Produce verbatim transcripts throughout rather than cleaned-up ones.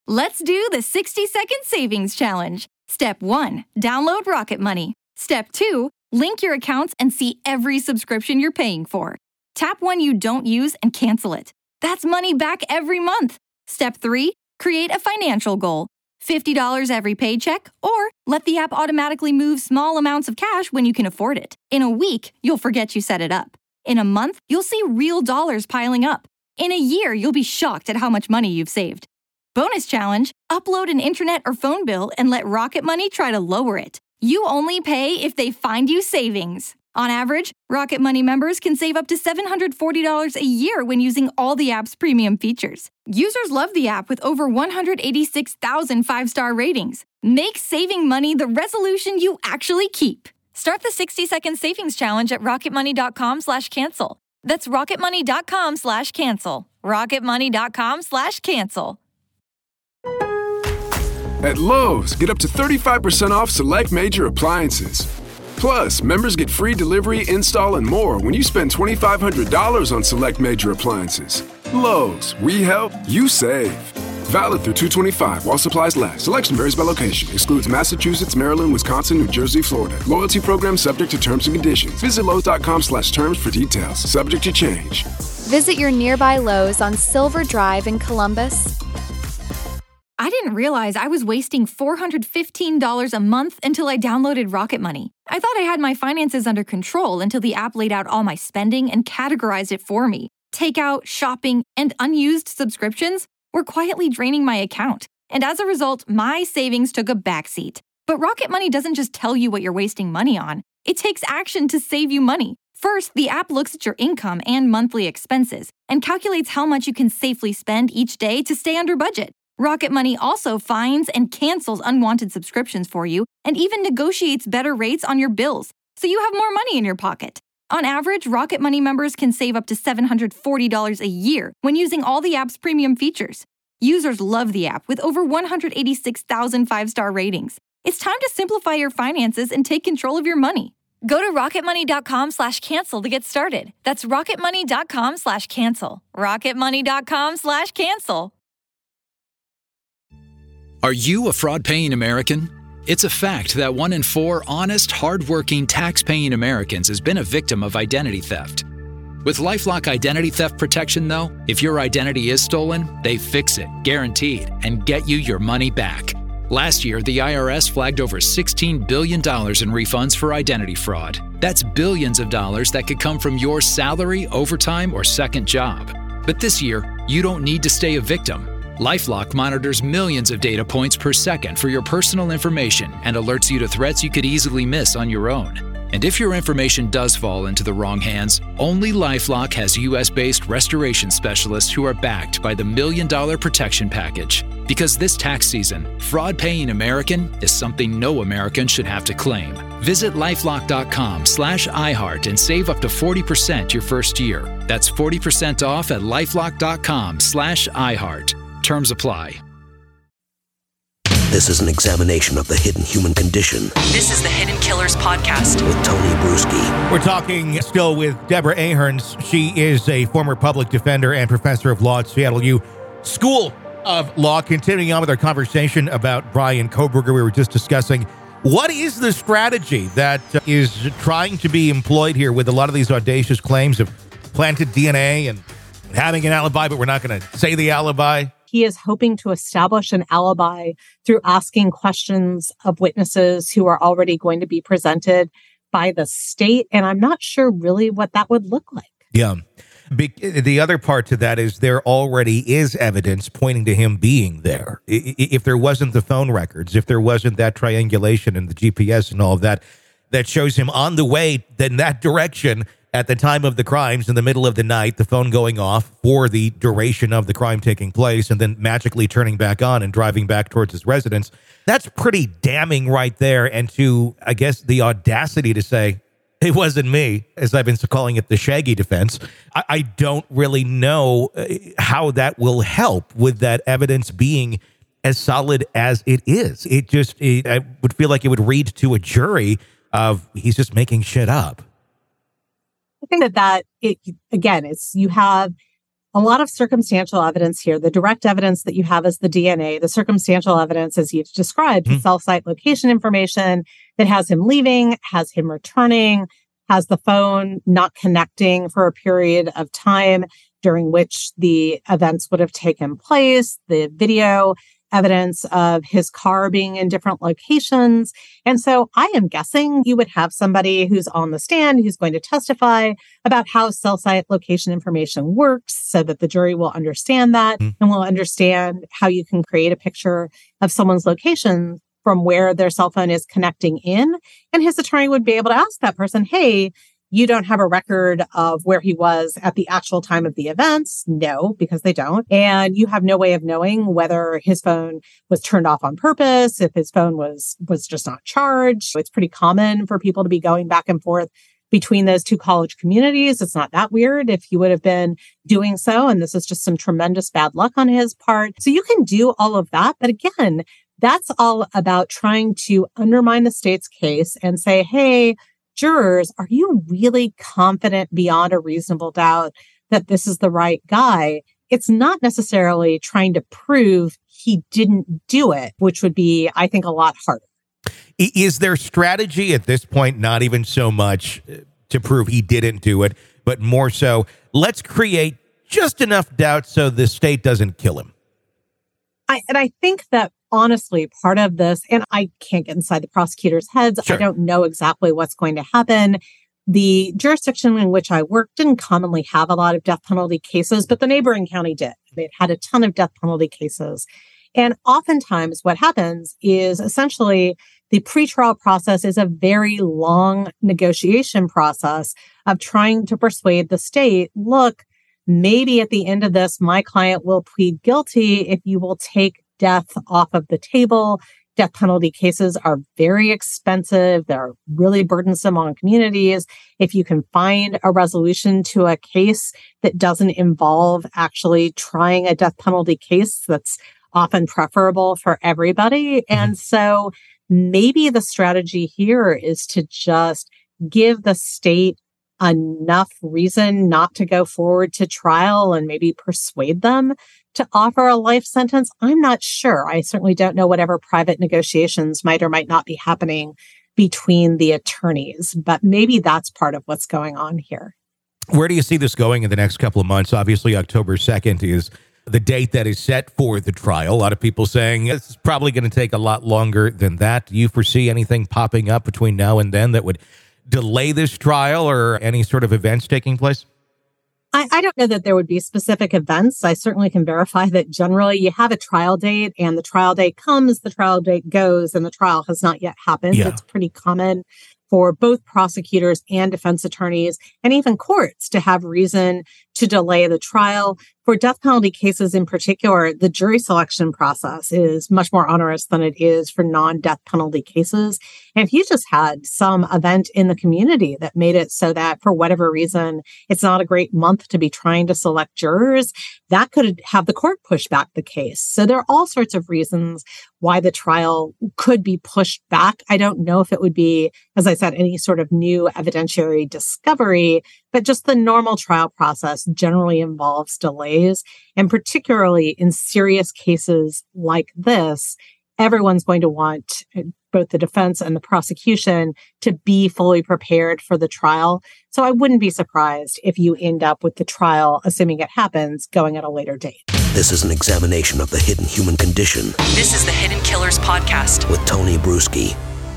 Let's do the sixty second savings challenge. Step one, download Rocket Money. Step two, link your accounts and see every subscription you're paying for. Tap one you don't use and cancel it. That's money back every month. Step three, create a financial goal. fifty dollars every paycheck, or let the app automatically move small amounts of cash when you can afford it. In a week, you'll forget you set it up. In a month, you'll see real dollars piling up. In a year, you'll be shocked at how much money you've saved. Bonus challenge, upload an internet or phone bill and let Rocket Money try to lower it. You only pay if they find you savings. On average, Rocket Money members can save up to seven hundred forty dollars a year when using all the app's premium features. Users love the app with over one hundred eighty-six thousand five-star ratings. Make saving money the resolution you actually keep. Start the sixty second savings challenge at rocketmoney.com slash cancel. That's rocketmoney.com slash cancel. rocketmoney.com slash cancel. At Lowe's, get up to thirty-five percent off select major appliances. Plus, members get free delivery, install, and more when you spend twenty-five hundred dollars on select major appliances. Lowe's, we help, you save. Valid through two twenty-five while supplies last. Selection varies by location. Excludes Massachusetts, Maryland, Wisconsin, New Jersey, Florida. Loyalty program subject to terms and conditions. Visit Lowe's.com slash terms for details. Subject to change. Visit your nearby Lowe's on Silver Drive in Columbus. I didn't realize I was wasting four hundred fifteen dollars a month until I downloaded Rocket Money. I thought I had my finances under control until the app laid out all my spending and categorized it for me. Takeout, shopping, and unused subscriptions were quietly draining my account. And as a result, my savings took a backseat. But Rocket Money doesn't just tell you what you're wasting money on. It takes action to save you money. First, the app looks at your income and monthly expenses and calculates how much you can safely spend each day to stay under budget. Rocket Money also finds and cancels unwanted subscriptions for you and even negotiates better rates on your bills, so you have more money in your pocket. On average, Rocket Money members can save up to seven hundred forty dollars a year when using all the app's premium features. Users love the app with over one hundred eighty-six thousand five-star ratings. It's time to simplify your finances and take control of your money. Go to rocketmoney.com slash cancel to get started. That's rocketmoney.com slash cancel. rocketmoney.com slash cancel. Are you a fraud-paying American? It's a fact that one in four honest, hard-working, tax-paying Americans has been a victim of identity theft. With LifeLock Identity Theft Protection, though, if your identity is stolen, they fix it, guaranteed, and get you your money back. Last year, the I R S flagged over sixteen billion dollars in refunds for identity fraud. That's billions of dollars that could come from your salary, overtime, or second job. But this year, you don't need to stay a victim. LifeLock monitors millions of data points per second for your personal information and alerts you to threats you could easily miss on your own. And if your information does fall into the wrong hands, only LifeLock has U S-based restoration specialists who are backed by the Million Dollar Protection Package. Because this tax season, fraud-paying American is something no American should have to claim. Visit lifelock.com slash iHeart and save up to forty percent your first year. That's forty percent off at lifelock.com slash iHeart. Terms apply. This is an examination of the hidden human condition. This is the Hidden Killers Podcast with Tony Bruschi. We're talking still with Deborah Ahrens. She is a former public defender and professor of law at Seattle U School of Law. Continuing on with our conversation about Bryan Kohberger, we were just discussing what is the strategy that is trying to be employed here with a lot of these audacious claims of planted D N A and having an alibi, but we're not going to say the alibi. He is hoping to establish an alibi through asking questions of witnesses who are already going to be presented by the state. And I'm not sure really what that would look like. Yeah. Be- the other part to that is there already is evidence pointing to him being there. I- if there wasn't the phone records, if there wasn't that triangulation and the G P S and all of that, that shows him on the way in that direction at the time of the crimes in the middle of the night, the phone going off for the duration of the crime taking place and then magically turning back on and driving back towards his residence. That's pretty damning right there. And to, I guess, the audacity to say, it wasn't me, as I've been calling it the Shaggy defense. I, I don't really know how that will help with that evidence being as solid as it is. It just, it, I would feel like it would read to a jury of he's just making shit up. I think that that, it, again, it's you have a lot of circumstantial evidence here. The direct evidence that you have is the D N A. The circumstantial evidence, as you've described, mm-hmm. cell site location information that has him leaving, has him returning, has the phone not connecting for a period of time during which the events would have taken place, the video evidence of his car being in different locations. And so I am guessing you would have somebody who's on the stand who's going to testify about how cell site location information works so that the jury will understand that mm. and will understand how you can create a picture of someone's location from where their cell phone is connecting in. And his attorney would be able to ask that person, hey, you don't have a record of where he was at the actual time of the events? No, because they don't. And you have no way of knowing whether his phone was turned off on purpose, if his phone was, was just not charged. It's pretty common for people to be going back and forth between those two college communities. It's not that weird if he would have been doing so. And this is just some tremendous bad luck on his part. So you can do all of that. But again, that's all about trying to undermine the state's case and say, hey, jurors, are you really confident beyond a reasonable doubt that this is the right guy? It's not necessarily trying to prove he didn't do it, which would be, I think, a lot harder. Is their strategy at this point not even so much to prove he didn't do it, but more so, let's create just enough doubt so the state doesn't kill him? I, and I think that honestly, part of this, and I can't get inside the prosecutors' heads. Sure. I don't know exactly what's going to happen. The jurisdiction in which I worked didn't commonly have a lot of death penalty cases, but the neighboring county did. It had a ton of death penalty cases. And oftentimes what happens is essentially the pretrial process is a very long negotiation process of trying to persuade the state, look, maybe at the end of this, my client will plead guilty if you will take death off of the table. Death penalty cases are very expensive. They're really burdensome on communities. If you can find a resolution to a case that doesn't involve actually trying a death penalty case, that's often preferable for everybody. And so maybe the strategy here is to just give the state enough reason not to go forward to trial and maybe persuade them to offer a life sentence. I'm not sure. I certainly don't know whatever private negotiations might or might not be happening between the attorneys, but maybe that's part of what's going on here. Where do you see this going in the next couple of months? Obviously, October second is the date that is set for the trial. A lot of people saying it's probably going to take a lot longer than that. Do you foresee anything popping up between now and then that would delay this trial or any sort of events taking place? I, I don't know that there would be specific events. I certainly can verify that generally you have a trial date and the trial date comes, the trial date goes, and the trial has not yet happened. Yeah. It's pretty common for both prosecutors and defense attorneys and even courts to have reason to delay the trial. For death penalty cases in particular, the jury selection process is much more onerous than it is for non-death penalty cases. And if you just had some event in the community that made it so that for whatever reason, it's not a great month to be trying to select jurors, that could have the court push back the case. So there are all sorts of reasons why the trial could be pushed back. I don't know if it would be, as I said, any sort of new evidentiary discovery, but just the normal trial process generally involves delays. And particularly in serious cases like this, everyone's going to want both the defense and the prosecution to be fully prepared for the trial. So I wouldn't be surprised if you end up with the trial, assuming it happens, going at a later date. This is an examination of the hidden human condition. This is the Hidden Killers Podcast with Tony Bruschi.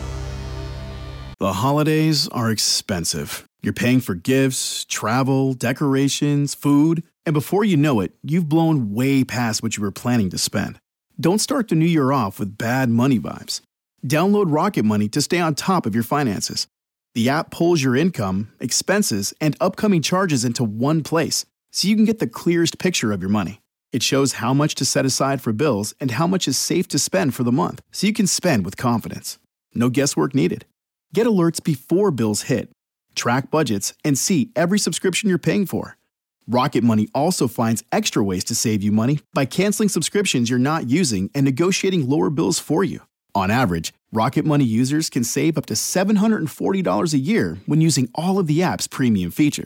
The holidays are expensive. You're paying for gifts, travel, decorations, food, and before you know it, you've blown way past what you were planning to spend. Don't start the new year off with bad money vibes. Download Rocket Money to stay on top of your finances. The app pulls your income, expenses, and upcoming charges into one place, so you can get the clearest picture of your money. It shows how much to set aside for bills and how much is safe to spend for the month, so you can spend with confidence. No guesswork needed. Get alerts before bills hit. Track budgets and see every subscription you're paying for. Rocket Money also finds extra ways to save you money by canceling subscriptions you're not using and negotiating lower bills for you. On average, Rocket Money users can save up to seven hundred forty dollars a year when using all of the app's premium features.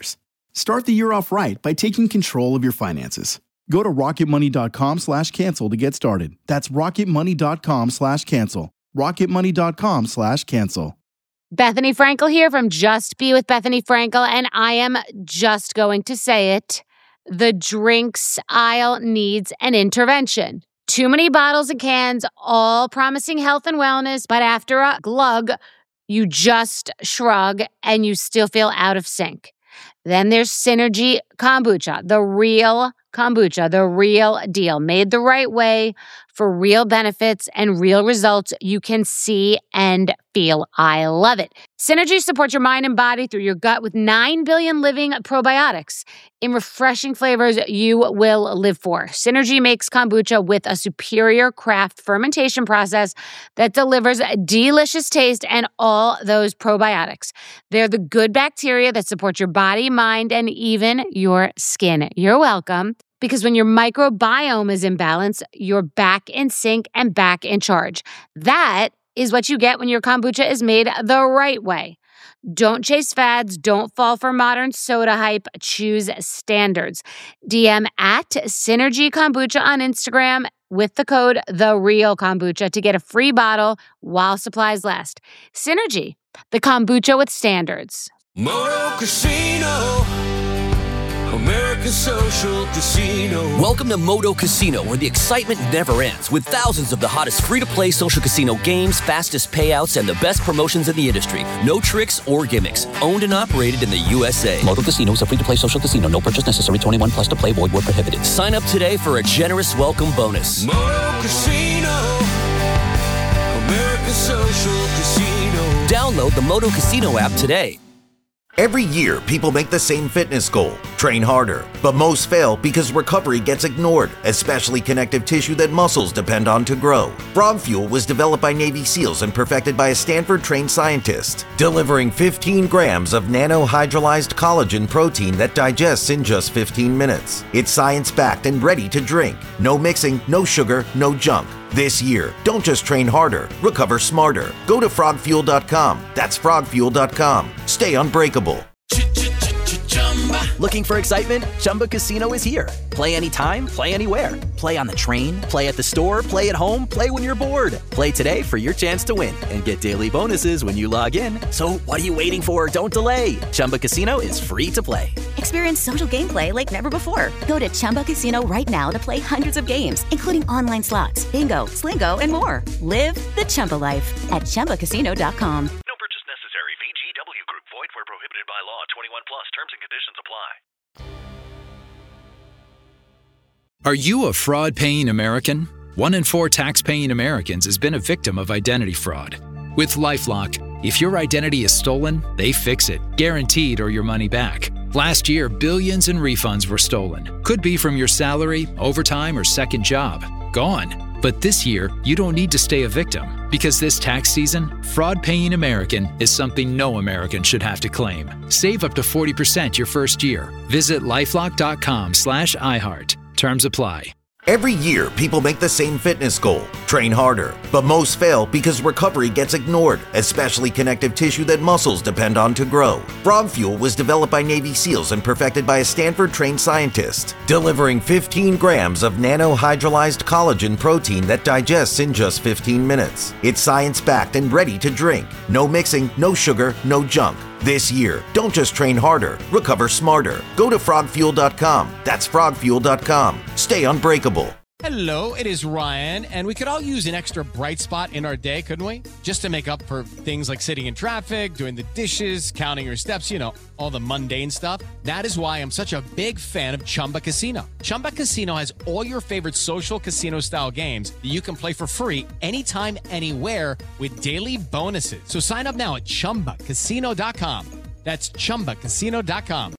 Start the year off right by taking control of your finances. Go to rocketmoney.com slash cancel to get started. That's rocketmoney.com slash cancel. rocketmoney.com slash cancel. Bethany Frankel here from Just Be with Bethany Frankel, and I am just going to say it. The drinks aisle needs an intervention. Too many bottles and cans, all promising health and wellness, but after a glug, you just shrug and you still feel out of sync. Then there's Synergy Kombucha, the real kombucha, the real deal, made the right way for real benefits and real results you can see and feel. I love it. Synergy supports your mind and body through your gut with nine billion living probiotics in refreshing flavors you will live for. Synergy makes kombucha with a superior craft fermentation process that delivers delicious taste and all those probiotics. They're the good bacteria that support your body, mind, and even your skin. You're welcome. Because when your microbiome is in balance, you're back in sync and back in charge. That is what you get when your kombucha is made the right way. Don't chase fads. Don't fall for modern soda hype. Choose standards. D M at Synergy Kombucha on Instagram with the code TheRealKombucha to get a free bottle while supplies last. Synergy, the kombucha with standards. Moto Casino, America's social casino. Welcome to Moto Casino, where the excitement never ends, with thousands of the hottest free-to-play social casino games, fastest payouts, and the best promotions in the industry. No tricks or gimmicks. Owned and operated in the U S A. Moto Casino is a free-to-play social casino. No purchase necessary. twenty-one plus to play. Void where prohibited. Sign up today for a generous welcome bonus. Moto Casino, America's social casino. Download the Moto Casino app today. Every year, people make the same fitness goal, train harder. But most fail because recovery gets ignored, especially connective tissue that muscles depend on to grow. Frog Fuel was developed by Navy SEALs and perfected by a Stanford-trained scientist, delivering fifteen grams of nanohydrolyzed collagen protein that digests in just fifteen minutes. It's science-backed and ready to drink. No mixing, no sugar, no junk. This year, don't just train harder, recover smarter. Go to frog fuel dot com. That's frog fuel dot com. Stay unbreakable. Looking for excitement? Chumba Casino is here. Play anytime, play anywhere. Play on the train, play at the store, play at home, play when you're bored. Play today for your chance to win and get daily bonuses when you log in. So what are you waiting for? Don't delay. Chumba Casino is free to play. Experience social gameplay like never before. Go to Chumba Casino right now to play hundreds of games, including online slots, bingo, Slingo, and more. Live the Chumba life at chumba casino dot com. No purchase necessary. V G W Group. Void where prohibited by law. twenty-one plus. Terms and conditions apply. Are you a fraud-paying American? One in four tax-paying Americans has been a victim of identity fraud. With LifeLock, if your identity is stolen, they fix it, guaranteed or your money back. Last year, billions in refunds were stolen. Could be from your salary, overtime, or second job. Gone. But this year, you don't need to stay a victim, because this tax season, fraud-paying American is something no American should have to claim. Save up to forty percent your first year. Visit lifelock.com slash iHeart. Terms apply. Every year, people make the same fitness goal, train harder. But most fail because recovery gets ignored, especially connective tissue that muscles depend on to grow. Frog Fuel was developed by Navy SEALs and perfected by a Stanford-trained scientist, delivering fifteen grams of nanohydrolyzed collagen protein that digests in just fifteen minutes. It's science-backed and ready to drink. No mixing, no sugar, no junk. This year, don't just train harder, recover smarter. Go to frog fuel dot com. That's frog fuel dot com. Stay unbreakable. Hello, it is Ryan, and we could all use an extra bright spot in our day, couldn't we? Just to make up for things like sitting in traffic, doing the dishes, counting your steps, you know, all the mundane stuff. That is why I'm such a big fan of Chumba Casino. Chumba Casino has all your favorite social casino-style games that you can play for free anytime, anywhere with daily bonuses. So sign up now at chumba casino dot com. That's chumba casino dot com.